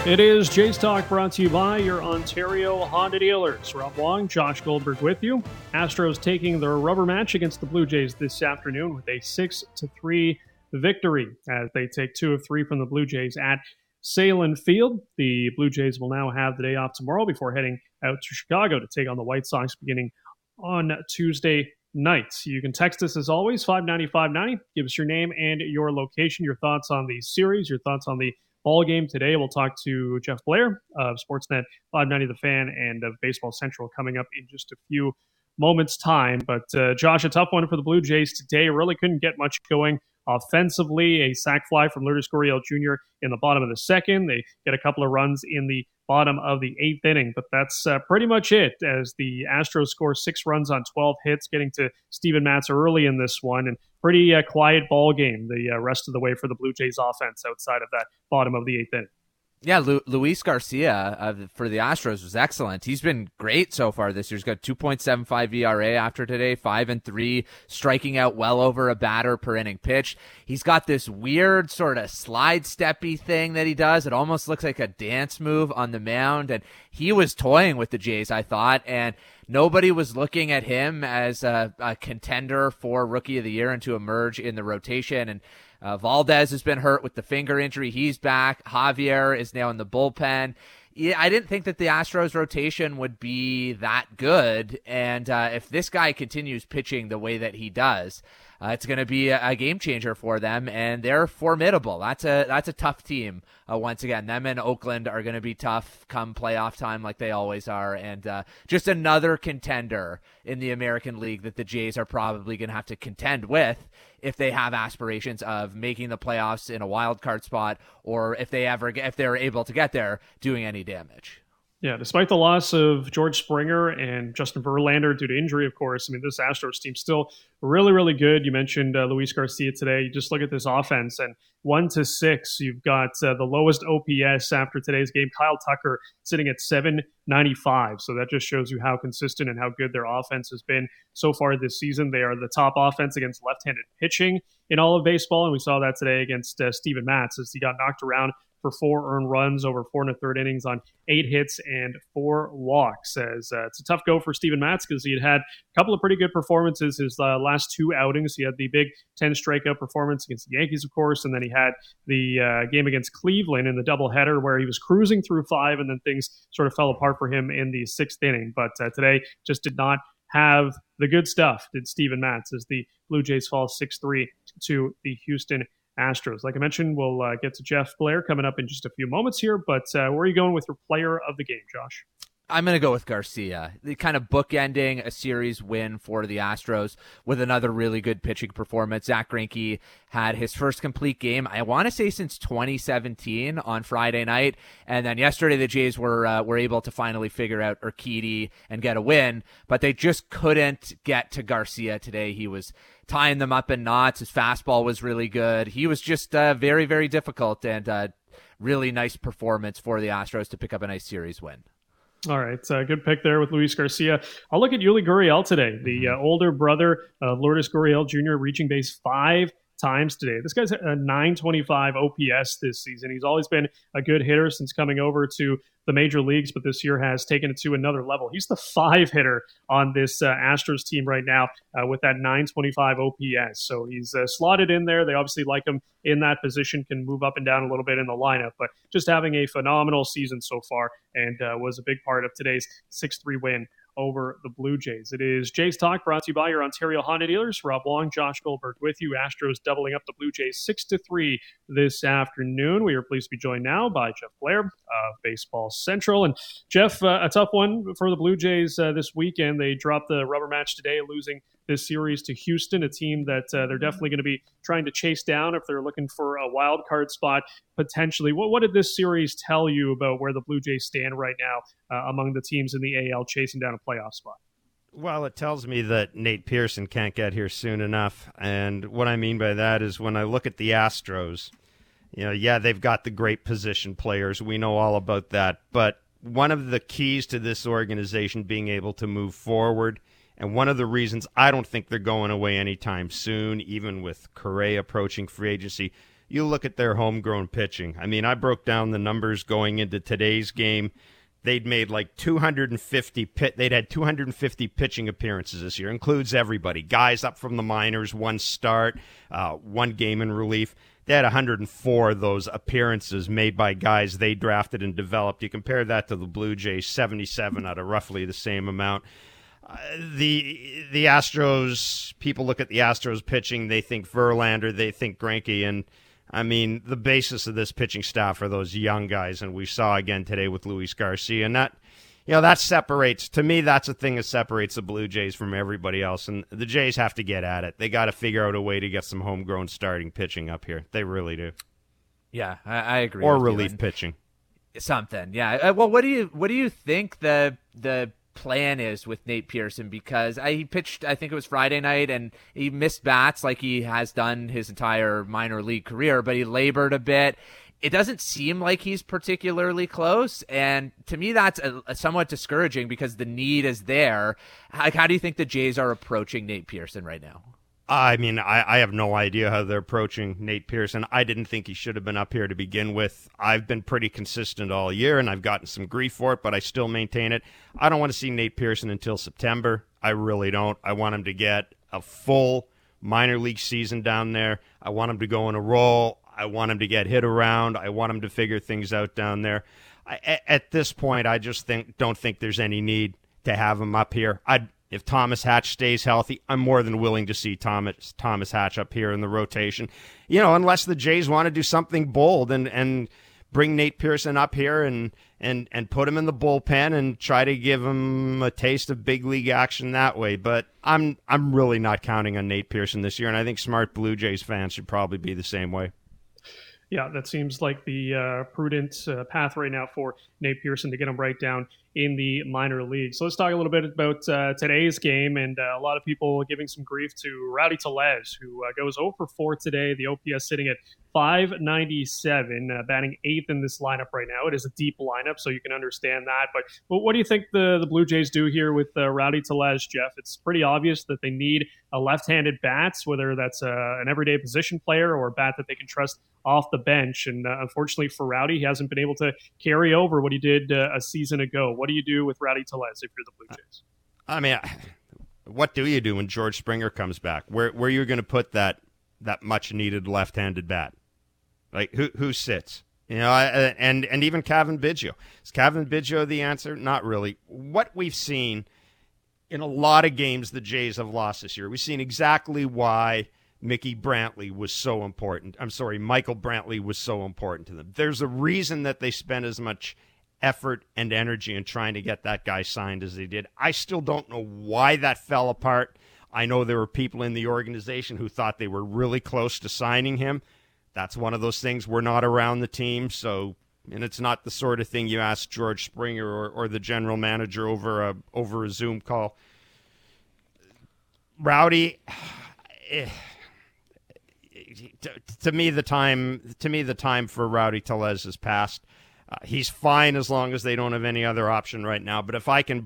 It is Jays Talk brought to you by your Ontario Honda dealers. Rob Wong, Josh Goldberg with you. Astros taking their rubber match against the Blue Jays this afternoon with a 6-3 victory as they take 2 of 3 from the Blue Jays at Salem Field. The Blue Jays will now have the day off tomorrow before heading out to Chicago to take on the White Sox beginning on Tuesday night. You can text us as always, 590-590. Give us your name and your location, your thoughts on the series, your thoughts on the ball game today. We'll talk to Jeff Blair of Sportsnet 590 The Fan and of Baseball Central coming up in just a few moments' time. But Josh, a tough one for the Blue Jays today. Really couldn't get much going offensively. A sac fly from Lourdes Gurriel Jr. in the bottom of the second. They get a couple of runs in the bottom of the 8th inning, but that's pretty much it as the Astros score 6 runs on 12 hits, getting to Steven Matz early in this one, and pretty quiet ball game the rest of the way for the Blue Jays offense outside of that bottom of the 8th inning. Yeah, Luis Garcia for the Astros was excellent. He's been great so far this year. He's got 2.75 ERA after today, 5-3, striking out well over a batter per inning pitched. He's got this weird sort of slide steppy thing that he does. It almost looks like a dance move on the mound, and he was toying with the Jays, I thought, and nobody was looking at him as a contender for Rookie of the Year and to emerge in the rotation. And Valdez has been hurt with the finger injury. He's back. Javier is now in the bullpen. Yeah, I didn't think that the Astros rotation would be that good. And if this guy continues pitching the way that he does, it's going to be a game changer for them, and they're formidable. That's a tough team. Once again, them and Oakland are going to be tough come playoff time, like they always are, and just another contender in the American League that the Jays are probably going to have to contend with if they have aspirations of making the playoffs in a wild card spot, or if they're able to get there, doing any damage. Yeah, despite the loss of George Springer and Justin Verlander due to injury, of course, I mean, this Astros team's still really, really good. You mentioned Luis Garcia today. You just look at this offense, and 1-6, you've got the lowest OPS after today's game. Kyle Tucker sitting at 795. So that just shows you how consistent and how good their offense has been so far this season. They are the top offense against left-handed pitching in all of baseball, and we saw that today against Steven Matz as he got knocked around for 4 earned runs over 4 1/3 innings on 8 hits and 4 walks. As it's a tough go for Steven Matz because he had a couple of pretty good performances his last 2 outings. He had the big 10 strikeout performance against the Yankees, of course, and then he had the game against Cleveland in the doubleheader where he was cruising through 5, and then things sort of fell apart for him in the 6th inning. But today just did not have the good stuff, did Steven Matz, as the Blue Jays fall 6-3 to the Houston Astros. Like I mentioned, we'll get to Jeff Blair coming up in just a few moments here, but where are you going with your player of the game, Josh? I'm going to go with Garcia. The kind of bookending a series win for the Astros with another really good pitching performance. Zach Greinke had his first complete game, I want to say since 2017 on Friday night. And then yesterday the Jays were able to finally figure out Urquidy and get a win, but they just couldn't get to Garcia today. He was tying them up in knots. His fastball was really good. He was just very, very difficult, and really nice performance for the Astros to pick up a nice series win. All right, good pick there with Luis Garcia. I'll look at Yuli Gurriel today, the older brother of Lourdes Gurriel Jr., reaching base 5 times today. This guy's a 925 OPS this season. He's always been a good hitter since coming over to the major leagues, but this year has taken it to another level. He's the 5 hitter on this Astros team right now with that 925 OPS. So he's slotted in there. They obviously like him in that position, can move up and down a little bit in the lineup, but just having a phenomenal season so far, and was a big part of today's 6-3 win over the Blue Jays. It is Jays Talk, brought to you by your Ontario Honda dealers. Rob Wong, Josh Goldberg with you. Astros doubling up the Blue Jays 6-3 this afternoon. We are pleased to be joined now by Jeff Blair of Baseball Central. And Jeff, a tough one for the Blue Jays this weekend. They dropped the rubber match today, losing this series to Houston, a team that they're definitely going to be trying to chase down if they're looking for a wild card spot potentially. What did this series tell you about where the Blue Jays stand right now among the teams in the AL chasing down a playoff spot? Well, it tells me that Nate Pearson can't get here soon enough. And what I mean by that is when I look at the Astros, they've got the great position players. We know all about that. But one of the keys to this organization being able to move forward, and one of the reasons I don't think they're going away anytime soon, even with Correa approaching free agency, you look at their homegrown pitching. I mean, I broke down the numbers going into today's game. They'd made like 250 they'd had 250 pitching appearances this year. Includes everybody. Guys up from the minors, one start, one game in relief. They had 104 of those appearances made by guys they drafted and developed. You compare that to the Blue Jays, 77 out of roughly the same amount. The Astros, people look at the Astros pitching, they think Verlander, they think Greinke, and I mean, the basis of this pitching staff are those young guys, and we saw again today with Luis Garcia, and that separates, to me, that's the thing that separates the Blue Jays from everybody else, and the Jays have to get at it. They got to figure out a way to get some homegrown starting pitching up here. They really do. Yeah, I agree. Or relief pitching. Something, yeah. Well, what do you think the plan is with Nate Pearson? Because he pitched, I think it was Friday night, and he missed bats like he has done his entire minor league career, but he labored a bit. It doesn't seem like he's particularly close, and to me that's a somewhat discouraging because the need is there. How do you think the Jays are approaching Nate Pearson right now? I mean, I have no idea how they're approaching Nate Pearson. I didn't think he should have been up here to begin with. I've been pretty consistent all year, and I've gotten some grief for it, but I still maintain it. I don't want to see Nate Pearson until September. I really don't. I want him to get a full minor league season down there. I want him to go in a role. I want him to get hit around. I want him to figure things out down there. At this point, I just don't think there's any need to have him up here. If Thomas Hatch stays healthy, I'm more than willing to see Thomas Hatch up here in the rotation. You know, unless the Jays want to do something bold and bring Nate Pearson up here and put him in the bullpen and try to give him a taste of big league action that way. But I'm really not counting on Nate Pearson this year, and I think smart Blue Jays fans should probably be the same way. Yeah, that seems like the prudent path right now for Nate Pearson to get him right down in the minor league. So let's talk a little bit about today's game, and a lot of people giving some grief to Rowdy Tellez, who goes 0 for 4 today. The OPS sitting at .597, batting 8th in this lineup right now. It is a deep lineup, so you can understand that. But what do you think the Blue Jays do here with Rowdy Tellez, Jeff? It's pretty obvious that they need a left-handed bat, whether that's an everyday position player or a bat that they can trust off the bench. And unfortunately for Rowdy, he hasn't been able to carry over what he did a season ago. What do you do with Rowdy Tellez if you're the Blue Jays? I mean, what do you do when George Springer comes back? Where are you going to put that much-needed left-handed bat? Like, who sits? You know, and even Cavan Biggio. Is Cavan Biggio the answer? Not really. What we've seen in a lot of games the Jays have lost this year, we've seen exactly why Michael Brantley was so important to them. There's a reason that they spent as much effort and energy in trying to get that guy signed as they did. I still don't know why that fell apart. I know there were people in the organization who thought they were really close to signing him. That's one of those things. We're not around the team, and it's not the sort of thing you ask George Springer or the general manager over a Zoom call. Rowdy, to me the time for Rowdy Tellez has passed. He's fine as long as they don't have any other option right now. But if I can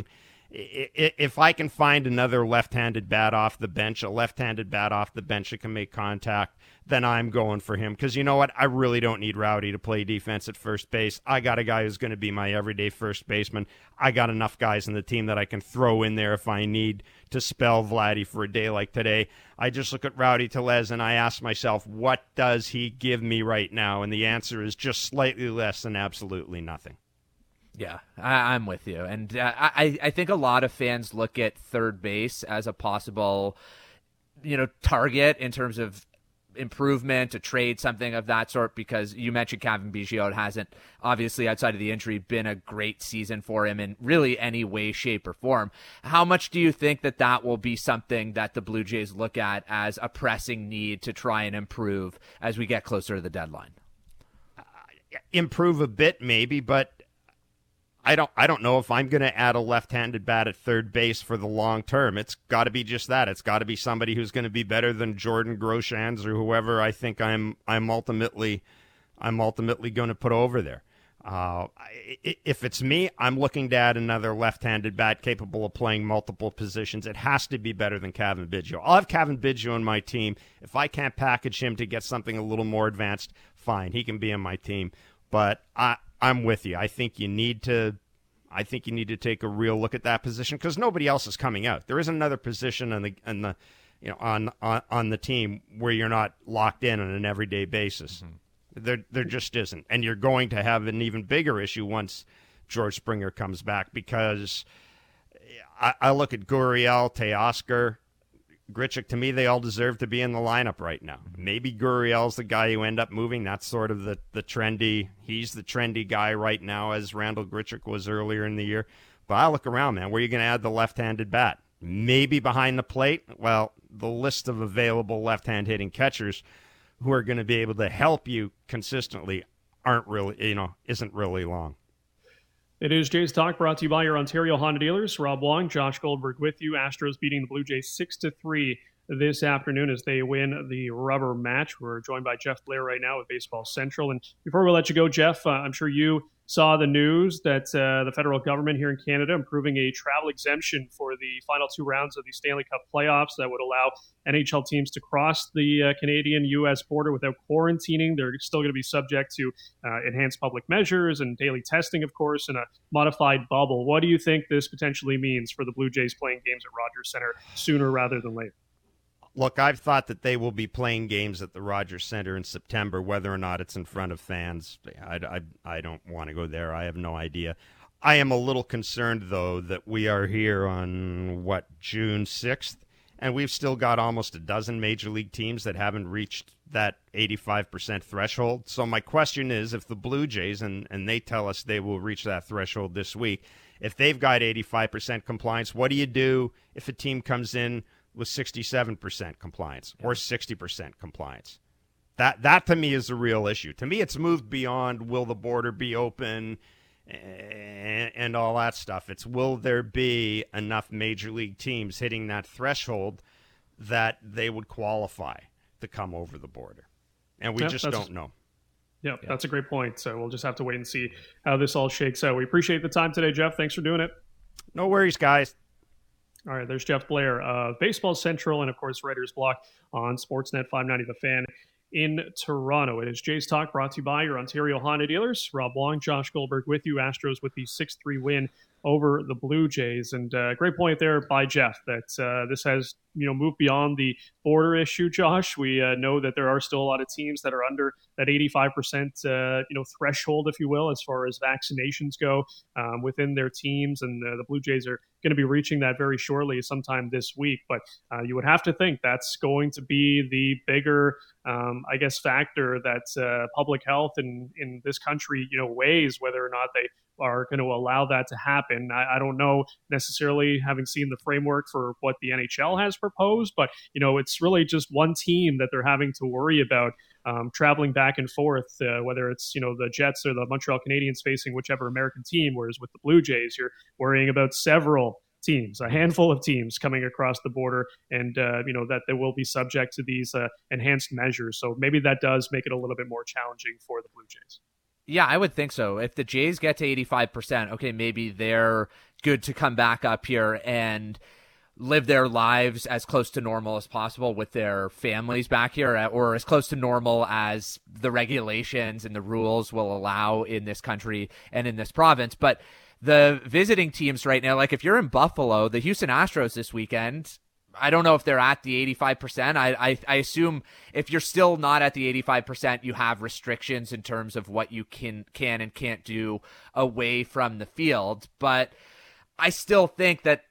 find another left-handed bat off the bench, that can make contact, then I'm going for him. Because you know what? I really don't need Rowdy to play defense at first base. I got a guy who's going to be my everyday first baseman. I got enough guys in the team that I can throw in there if I need to spell Vladdy for a day like today. I just look at Rowdy Tellez and I ask myself, what does he give me right now? And the answer is just slightly less than absolutely nothing. Yeah, I'm with you. And I think a lot of fans look at third base as a possible, target in terms of improvement, a trade, something of that sort, because you mentioned Cavan Biggio. It hasn't, obviously, outside of the injury, been a great season for him in really any way, shape, or form. How much do you think that will be something that the Blue Jays look at as a pressing need to try and improve as we get closer to the deadline? Improve a bit, maybe, but I don't know if I'm going to add a left-handed bat at third base for the long term. It's got to be just that. It's got to be somebody who's going to be better than Jordan Groshans or whoever I think I'm ultimately going to put over there. If it's me, I'm looking to add another left-handed bat capable of playing multiple positions. It has to be better than Cavan Biggio. I'll have Cavan Biggio on my team. If I can't package him to get something a little more advanced, fine, he can be on my team. But I'm with you. I think you need to take a real look at that position because nobody else is coming out. There isn't another position on the team where you're not locked in on an everyday basis. Mm-hmm. There just isn't. And you're going to have an even bigger issue once George Springer comes back because I look at Gurriel, Teoscar, Grichuk. To me, they all deserve to be in the lineup right now. Maybe Gurriel's the guy who end up moving. That's sort of the trendy. He's the trendy guy right now as Randall Grichuk was earlier in the year. But I look around, man. Where are you going to add the left-handed bat? Maybe behind the plate? Well, the list of available left-hand hitting catchers who are going to be able to help you consistently isn't really long. It is Jays Talk brought to you by your Ontario Honda dealers. Rob Wong, Josh Goldberg with you. Astros beating the Blue Jays 6-3 this afternoon as they win the rubber match. We're joined by Jeff Blair right now with Baseball Central. And before we let you go, Jeff, I'm sure you saw the news that the federal government here in Canada improving a travel exemption for the final two rounds of the Stanley Cup playoffs that would allow NHL teams to cross the Canadian-U.S. border without quarantining. They're still going to be subject to enhanced public measures and daily testing, of course, and a modified bubble. What do you think this potentially means for the Blue Jays playing games at Rogers Centre sooner rather than later? Look, I've thought that they will be playing games at the Rogers Centre in September, whether or not it's in front of fans. I don't want to go there. I have no idea. I am a little concerned, though, that we are here on, June 6th, and we've still got almost a dozen Major League teams that haven't reached that 85% threshold. So my question is, if the Blue Jays, and they tell us they will reach that threshold this week, if they've got 85% compliance, what do you do if a team comes in with 67% compliance or 60% compliance? That to me is the real issue. To me, it's moved beyond will the border be open and all that stuff. It's will there be enough Major League teams hitting that threshold that they would qualify to come over the border. And we just don't know. Yeah, that's a great point. So we'll just have to wait and see how this all shakes out. We appreciate the time today, Jeff. Thanks for doing it. No worries, guys. All right, there's Jeff Blair of Baseball Central and, of course, Writer's Block on Sportsnet 590 The Fan in Toronto. It is Jays Talk brought to you by your Ontario Honda dealers. Rob Wong, Josh Goldberg with you. Astros with the 6-3 win over the Blue Jays. And great point there by Jeff that this has moved beyond the border issue, Josh. We know that there are still a lot of teams that are under that 85% threshold, if you will, as far as vaccinations go within their teams. And the Blue Jays are going to be reaching that very shortly, sometime this week. But you would have to think that's going to be the bigger, factor that public health in this country, weighs whether or not they are going to allow that to happen. I don't know necessarily, having seen the framework for what the NHL has proposed, but it's really just one team that they're having to worry about traveling back and forth, whether it's the Jets or the Montreal Canadiens facing whichever American team, whereas with the Blue Jays you're worrying about several teams, a handful of teams coming across the border, and that they will be subject to these enhanced measures. So maybe that does make it a little bit more challenging for the Blue Jays. Yeah, I would think so. If the Jays get to 85%, okay, maybe they're good to come back up here and live their lives as close to normal as possible with their families back here, or as close to normal as the regulations and the rules will allow in this country and in this province. But the visiting teams right now, like if you're in Buffalo, the Houston Astros this weekend, I don't know if they're at the 85%. I assume if you're still not at the 85%, you have restrictions in terms of what you can and can't do away from the field. But I still think that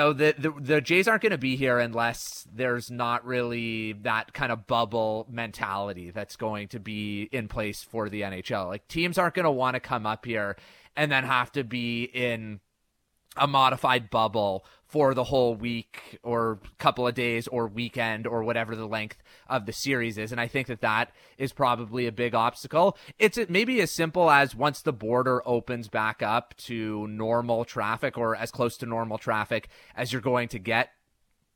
the Jays aren't going to be here unless there's not really that kind of bubble mentality that's going to be in place for the NHL. Like, teams aren't going to want to come up here and then have to be in a modified bubble for the whole week or couple of days or weekend or whatever the length of the series is. And I think that is probably a big obstacle. It's maybe as simple as once the border opens back up to normal traffic or as close to normal traffic as you're going to get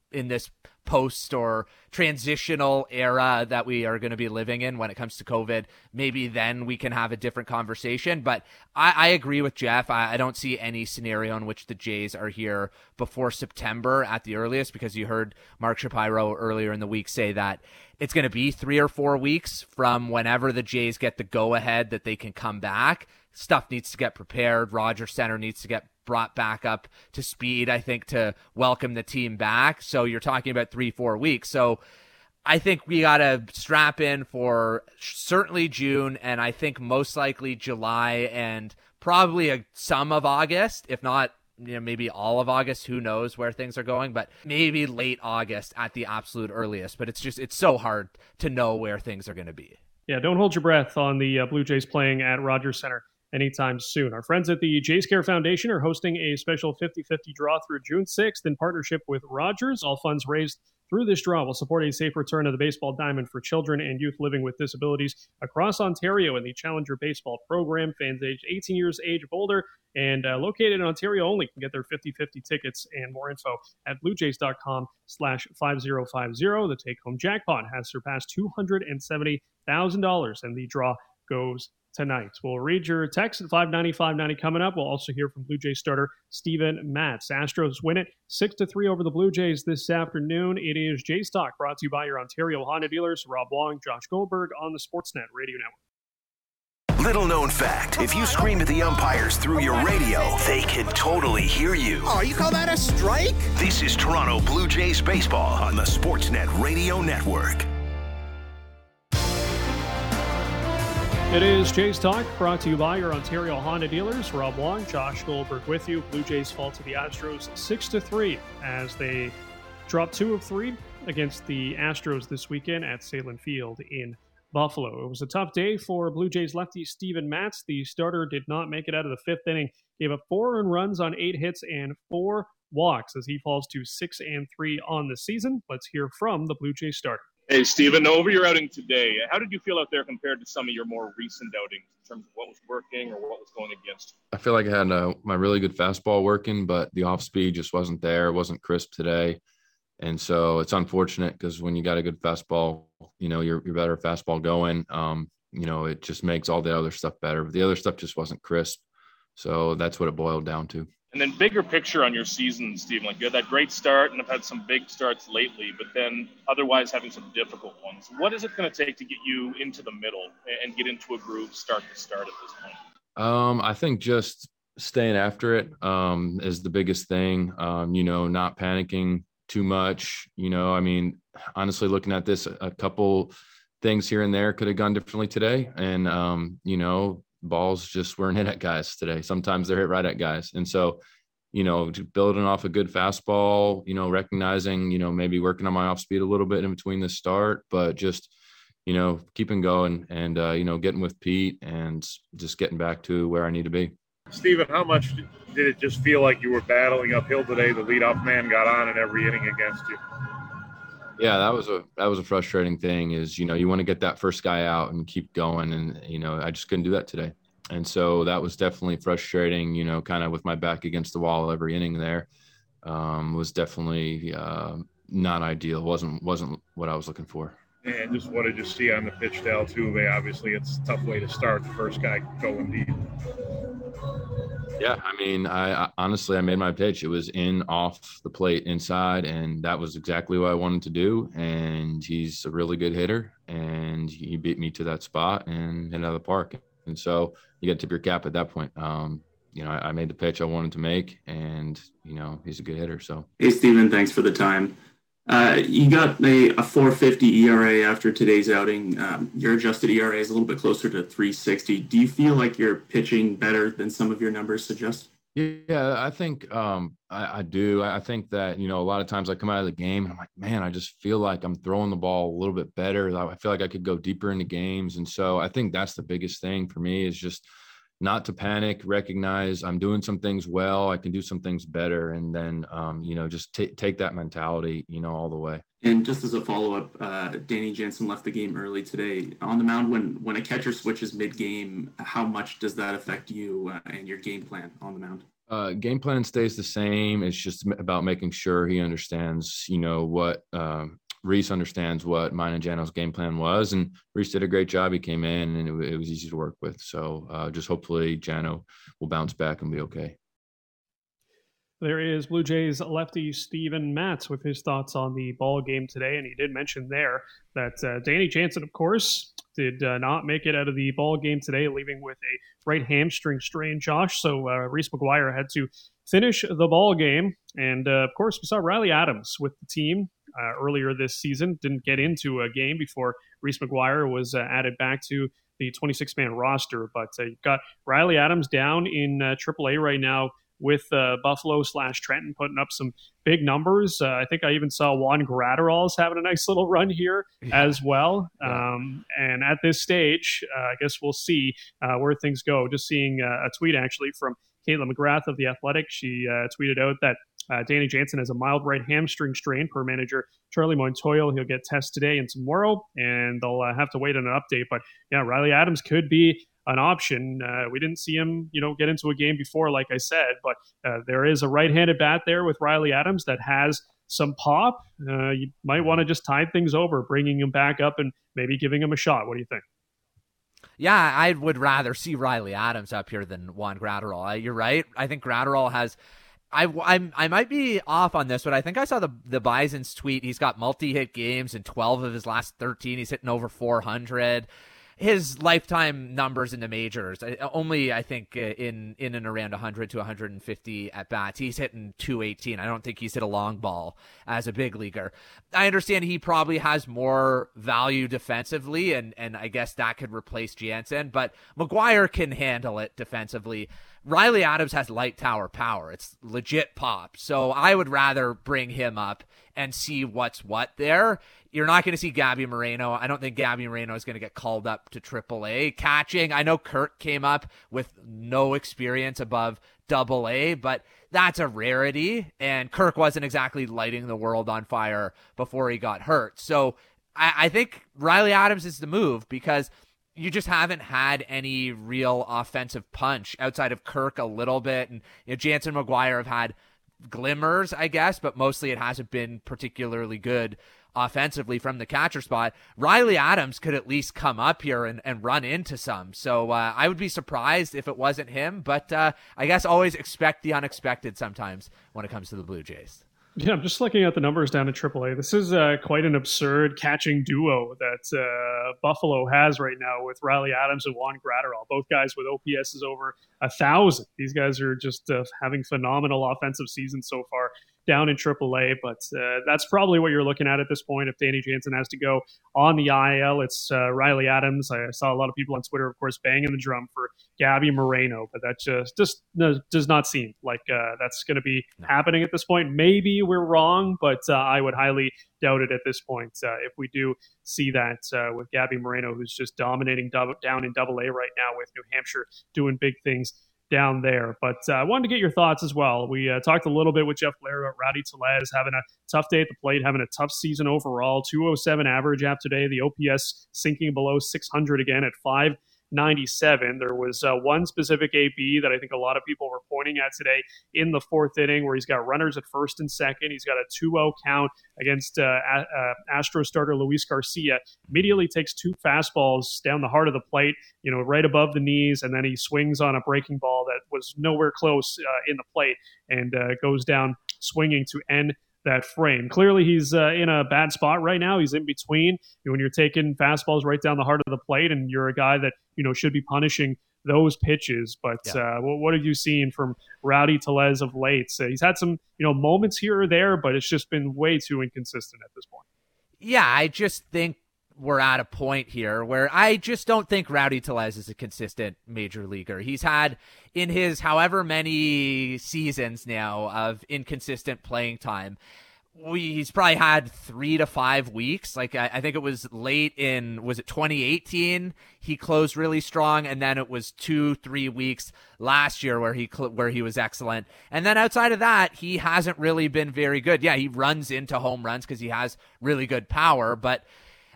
in this post or transitional era that we are going to be living in when it comes to COVID, maybe then we can have a different conversation. But I agree with Jeff. I don't see any scenario in which the Jays are here before September at the earliest, because you heard Mark Shapiro earlier in the week say that it's going to be 3 or 4 weeks from whenever the Jays get the go-ahead that they can come back. Stuff needs to get prepared. Rogers Center needs to get brought back up to speed, I think, to welcome the team back. So you're talking about 3-4 weeks. So I think we got to strap in for certainly June, and I think most likely July, and probably some of August, if not maybe all of August. Who knows where things are going, but maybe late August at the absolute earliest. But it's so hard to know where things are going to be. Yeah, don't hold your breath on the Blue Jays playing at Rogers Center anytime soon. Our friends at the Jays Care Foundation are hosting a special 50-50 draw through June 6th in partnership with Rogers. All funds raised through this draw will support a safe return of the baseball diamond for children and youth living with disabilities across Ontario in the Challenger Baseball Program. Fans aged 18 years age of older and located in Ontario only can get their 50-50 tickets, and more info at bluejays.com/5050. The take-home jackpot has surpassed $270,000, and the draw goes tonight. We'll read your text at 590 coming up. We'll also hear from Blue Jays starter Steven Matz. Astros win it 6-3 over the Blue Jays this afternoon. It is Jays Talk, brought to you by your Ontario Honda dealers. Rob Wong, Josh Goldberg on the Sportsnet Radio Network. Little known fact, if you scream at the umpires through your radio, they can totally hear you. Oh, you call that a strike? This is Toronto Blue Jays baseball on the Sportsnet Radio Network. It is Jays Talk, brought to you by your Ontario Honda dealers. Rob Wong, Josh Goldberg with you. Blue Jays fall to the Astros 6-3 as they drop 2 of 3 against the Astros this weekend at Salem Field in Buffalo. It was a tough day for Blue Jays lefty Steven Matz. The starter did not make it out of the 5th inning, gave up 4 earned runs on 8 hits and 4 walks as he falls to 6-3 on the season. Let's hear from the Blue Jays starter. Hey, Steven, over your outing today, how did you feel out there compared to some of your more recent outings in terms of what was working or what was going against? I feel like I had my really good fastball working, but the off speed just wasn't there. It wasn't crisp today. And so it's unfortunate because when you got a good fastball, you're better fastball going, it just makes all the other stuff better. But the other stuff just wasn't crisp. So that's what it boiled down to. And then bigger picture on your season, Steven, like you had that great start and have had some big starts lately, but then otherwise having some difficult ones. What is it going to take to get you into the middle and get into a groove start to start at this point? I think just staying after it is the biggest thing, not panicking too much. Honestly, looking at this, a couple things here and there could have gone differently today. And, balls just weren't hit at guys today. Sometimes they're hit right at guys. And so, building off a good fastball, recognizing, maybe working on my off speed a little bit in between the start, but just, keeping going and, getting with Pete and just getting back to where I need to be. Steven, how much did it just feel like you were battling uphill today? The leadoff man got on in every inning against you. Yeah, that was a frustrating thing is, you want to get that first guy out and keep going. And, I just couldn't do that today. And so that was definitely frustrating, kind of with my back against the wall every inning there. Was definitely not ideal. Wasn't what I was looking for. And just what did you see on the pitch to Altuve? Obviously, it's a tough way to start, the first guy going deep. Yeah, I honestly made my pitch. It was in off the plate inside, and that was exactly what I wanted to do. And he's a really good hitter, and he beat me to that spot and hit out of the park. And so you got to tip your cap at that point. I made the pitch I wanted to make, and, he's a good hitter. So. Hey, Steven, thanks for the time. You got a 4.50 ERA after today's outing. Your adjusted ERA is a little bit closer to 3.60. Do you feel like you're pitching better than some of your numbers suggest? Yeah, I think I do. I think that, a lot of times I come out of the game and I'm like, man, I just feel like I'm throwing the ball a little bit better. I feel like I could go deeper into games. And so I think that's the biggest thing for me is just not to panic, recognize I'm doing some things well, I can do some things better. And then, just take that mentality, all the way. And just as a follow-up, Danny Jansen left the game early today. On the mound, when a catcher switches mid-game, how much does that affect you and your game plan on the mound? Game plan stays the same. It's just about making sure he understands, what Reese understands what mine and Jano's game plan was. And Reese did a great job. He came in and it was easy to work with. So just hopefully Jano will bounce back and be okay. There is Blue Jays lefty Steven Matz with his thoughts on the ball game today. And he did mention there that Danny Jansen, of course, did not make it out of the ball game today, leaving with a right hamstring strain, Josh. So Reese McGuire had to finish the ball game. And, of course, we saw Riley Adams with the team earlier this season. Didn't get into a game before Reese McGuire was added back to the 26-man roster. But you've got Riley Adams down in AAA right now with Buffalo/Trenton putting up some big numbers. I think I even saw Juan Gratterall's having a nice little run here as well. And at this stage, I guess we'll see where things go. Just seeing a tweet actually from Caitlin McGrath of The Athletic. She tweeted out that Danny Jansen has a mild right hamstring strain per manager Charlie Montoyo. He'll get tests today and tomorrow, and they'll have to wait on an update. But yeah, Riley Adams could be an option. We didn't see him, get into a game before, like I said, but there is a right-handed bat there with Riley Adams that has some pop. You might want to just tide things over, bringing him back up and maybe giving him a shot. What do you think? Yeah, I would rather see Riley Adams up here than Juan Gratterall. You're right. I think Gratterall has. I might be off on this, but I think I saw the Bison's tweet. He's got multi-hit games in 12 of his last 13. He's hitting over 400. His lifetime numbers in the majors, only I think in and around 100 to 150 at bats. He's hitting 218. I don't think he's hit a long ball as a big leaguer. I understand he probably has more value defensively, and I guess that could replace Jansen, but McGuire can handle it defensively. Riley Adams has light tower power. It's legit pop. So I would rather bring him up and see what's what there. You're not going to see Gabby Moreno. I don't think Gabby Moreno is going to get called up to AAA. Catching, I know Kirk came up with no experience above AA, but that's a rarity. And Kirk wasn't exactly lighting the world on fire before he got hurt. So I think Riley Adams is the move because you just haven't had any real offensive punch outside of Kirk a little bit. And Jansen, McGuire have had glimmers, I guess, but mostly it hasn't been particularly good offensively from the catcher spot. Riley Adams could at least come up here and run into some. So I would be surprised if it wasn't him, but I guess always expect the unexpected sometimes when it comes to the Blue Jays. Yeah, I'm just looking at the numbers down at AAA. This is quite an absurd catching duo that Buffalo has right now with Riley Adams and Juan Gratterall. Both guys with OPSs over 1,000. These guys are just having phenomenal offensive seasons so far down in AAA, but that's probably what you're looking at this point. If Danny Jansen has to go on the IL, it's Riley Adams. I saw a lot of people on Twitter, of course, banging the drum for Gabby Moreno, but that just does not seem like that's going to be happening at this point. Maybe we're wrong, but I would highly doubt it at this point. If we do see that with Gabby Moreno, who's just dominating down in AA right now with New Hampshire doing big things down there. But I wanted to get your thoughts as well. We talked a little bit with Jeff Blair about Rowdy Tellez having a tough day at the plate, having a tough season overall. 207 average app today. The OPS sinking below 600 again at 597. There was one specific AB that I think a lot of people were pointing at today in the fourth inning where he's got runners at first and second. He's got a 2-0 count against Astro starter Luis Garcia. Immediately takes two fastballs down the heart of the plate, right above the knees, and then he swings on a breaking ball that was nowhere close in the plate and goes down swinging to end that frame. Clearly, he's in a bad spot right now. He's in between. When you're taking fastballs right down the heart of the plate, and you're a guy that should be punishing those pitches. But what have you seen from Rowdy Tellez of late? He's had some moments here or there, but it's just been way too inconsistent at this point. Yeah, I just think we're at a point here where I just don't think Rowdy Tellez is a consistent major leaguer. He's had in his however many seasons now of inconsistent playing time, he's probably had 3 to 5 weeks. Like I think it was late in, was it 2018? He closed really strong, and then it was 2-3 weeks last year where he was excellent. And then outside of that, he hasn't really been very good. Yeah, he runs into home runs because he has really good power, but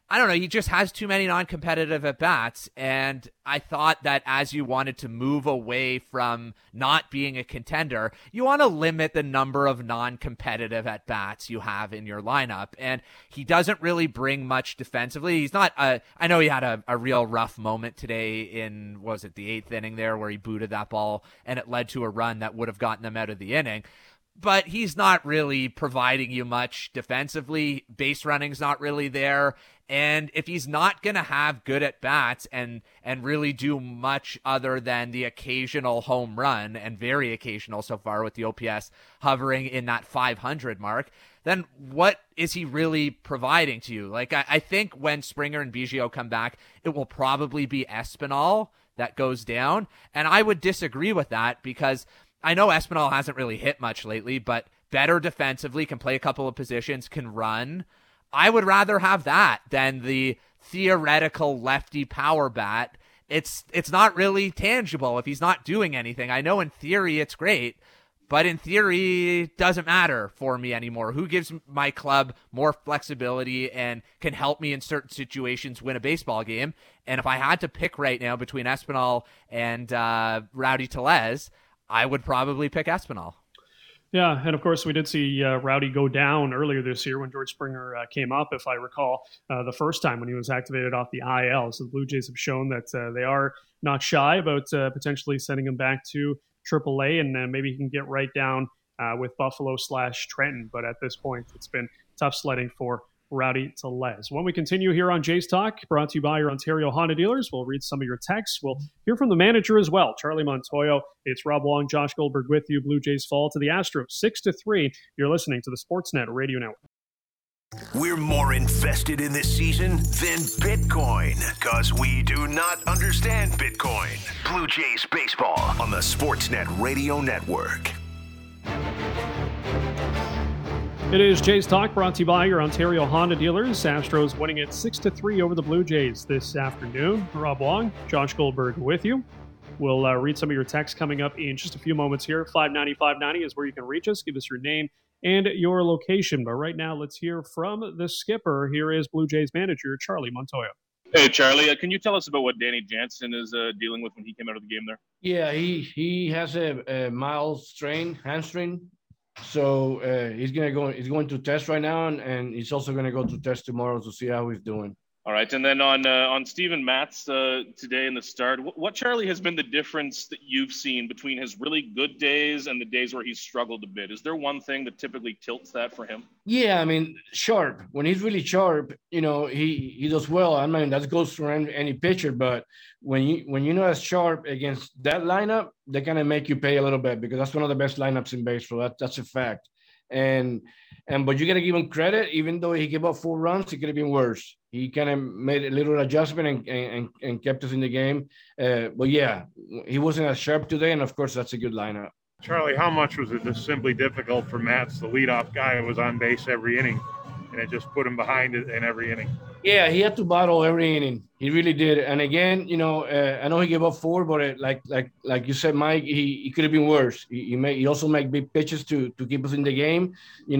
I don't know, he just has too many non-competitive at-bats, and I thought that as you wanted to move away from not being a contender, you want to limit the number of non-competitive at-bats you have in your lineup, and he doesn't really bring much defensively. He's not, I know he had a real rough moment today in, what was it, the 8th inning there, where he booted that ball, and it led to a run that would have gotten them out of the inning. But he's not really providing you much defensively. Base running's not really there. And if he's not going to have good at-bats and really do much other than the occasional home run, and very occasional so far with the OPS hovering in that 500 mark, then what is he really providing to you? Like, I think when Springer and Biggio come back, it will probably be Espinal that goes down. And I would disagree with that, because I know Espinal hasn't really hit much lately, but better defensively, can play a couple of positions, can run. I would rather have that than the theoretical lefty power bat. It's not really tangible if he's not doing anything. I know in theory it's great, but in theory it doesn't matter for me anymore. Who gives my club more flexibility and can help me in certain situations win a baseball game? And if I had to pick right now between Espinal and Rowdy Tellez, I would probably pick Espinal. Yeah, and of course we did see Rowdy go down earlier this year when George Springer came up, if I recall, the first time when he was activated off the IL. So the Blue Jays have shown that they are not shy about potentially sending him back to AAA, and maybe he can get right down with Buffalo/Trenton. But at this point, it's been tough sledding for Rowdy Tellez. When we continue here on Jays Talk, brought to you by your Ontario Honda dealers, we'll read some of your texts. We'll hear from the manager as well, Charlie Montoyo. It's Rob Wong, Josh Goldberg with you. Blue Jays fall to the Astros 6-3. You're listening to the Sportsnet Radio Network. We're more invested in this season than Bitcoin, because we do not understand Bitcoin. Blue Jays baseball on the Sportsnet Radio Network. It is Jays Talk, brought to you by your Ontario Honda dealers. Astros winning it 6-3 over the Blue Jays this afternoon. Rob Wong, Josh Goldberg with you. We'll read some of your texts coming up in just a few moments here. 590-590 is where you can reach us. Give us your name and your location. But right now, let's hear from the skipper. Here is Blue Jays manager Charlie Montoyo. Hey, Charlie, can you tell us about what Danny Jansen is dealing with when he came out of the game there? Yeah, he has a mild strain, hamstring. So he's going to test right now, and he's also going to go to test tomorrow to see how he's doing. All right, and then on Steven Matz today in the start, what, Charlie, has been the difference that you've seen between his really good days and the days where he's struggled a bit? Is there one thing that typically tilts that for him? Yeah, I mean, sharp. When he's really sharp, he does well. I mean, that goes for any pitcher, but when you're not as sharp against that lineup, they kind of make you pay a little bit, because that's one of the best lineups in baseball. That's a fact. But you got to give him credit. Even though he gave up 4 runs, it could have been worse. He kind of made a little adjustment and kept us in the game. But yeah, he wasn't as sharp today, and of course that's a good lineup. Charlie, how much was it just simply difficult for Matz, the leadoff guy who was on base every inning, and it just put him behind it in every inning? Yeah, he had to battle every inning. He really did. And again, I know he gave up 4, but like you said, Mike, he could have been worse. He also made big pitches to keep us in the game,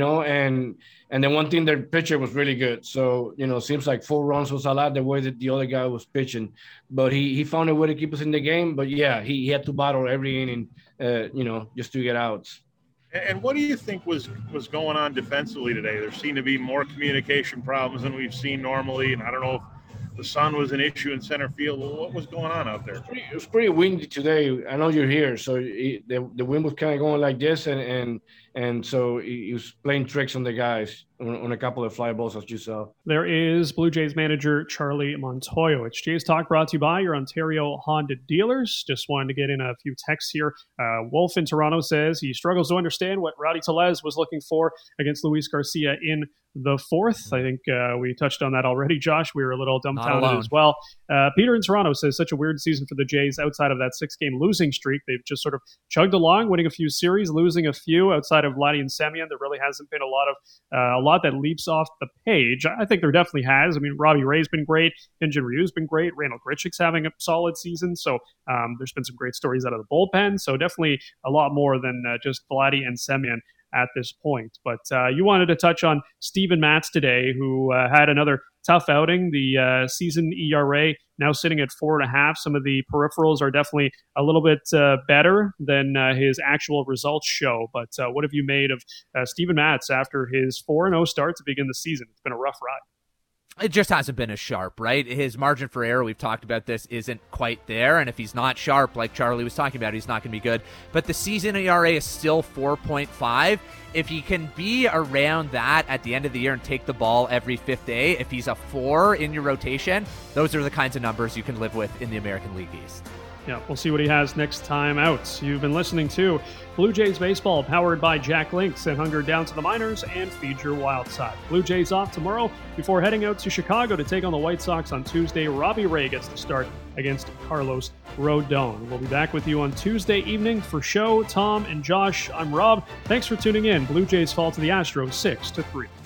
and then one thing, their pitcher was really good. So, seems like 4 runs was a lot the way that the other guy was pitching. But he found a way to keep us in the game. But yeah, he had to battle every inning, just to get outs. And what do you think was going on defensively today? There seemed to be more communication problems than we've seen normally, and I don't know if the sun was an issue in center field. What was going on out there? It was pretty windy today. I know you're here, so the wind was kind of going like this, and so he was playing tricks on the guys on a couple of fly balls, as you saw. There is Blue Jays manager Charlie Montoyo. It's Jays Talk, brought to you by your Ontario Honda dealers. Just wanted to get in a few texts here. Wolf in Toronto says he struggles to understand what Rowdy Tellez was looking for against Luis Garcia in the 4th. I think we touched on that already, Josh. We were a little dumbfounded as well. Peter in Toronto says such a weird season for the Jays outside of that 6-game losing streak. They've just sort of chugged along, winning a few series, losing a few. Outside of Vladdy and Semien, there really hasn't been a lot that leaps off the page. I think there definitely has. I mean, Robbie Ray's been great. Hyun-Jin Ryu's been great. Randall Grichuk's having a solid season. So there's been some great stories out of the bullpen. So definitely a lot more than just Vladdy and Semien at this point. But you wanted to touch on Steven Matz today, who had another tough outing. The season ERA now sitting at 4.5. Some of the peripherals are definitely a little bit better than his actual results show. But what have you made of Steven Matz after his 4-0 start to begin the season? It's been a rough ride. It just hasn't been as sharp, right? His margin for error, we've talked about this, isn't quite there. And if he's not sharp, like Charlie was talking about, he's not going to be good. But the season ERA is still 4.5. If he can be around that at the end of the year and take the ball every fifth day, if he's a 4 in your rotation, those are the kinds of numbers you can live with in the American League East. Yeah, we'll see what he has next time out. You've been listening to Blue Jays Baseball, powered by Jack Link. Send hunger down to the minors and feed your wild side. Blue Jays off tomorrow before heading out to Chicago to take on the White Sox on Tuesday. Robbie Ray gets the start against Carlos Rodon. We'll be back with you on Tuesday evening. For Show, Tom, and Josh, I'm Rob. Thanks for tuning in. Blue Jays fall to the Astros 6-3.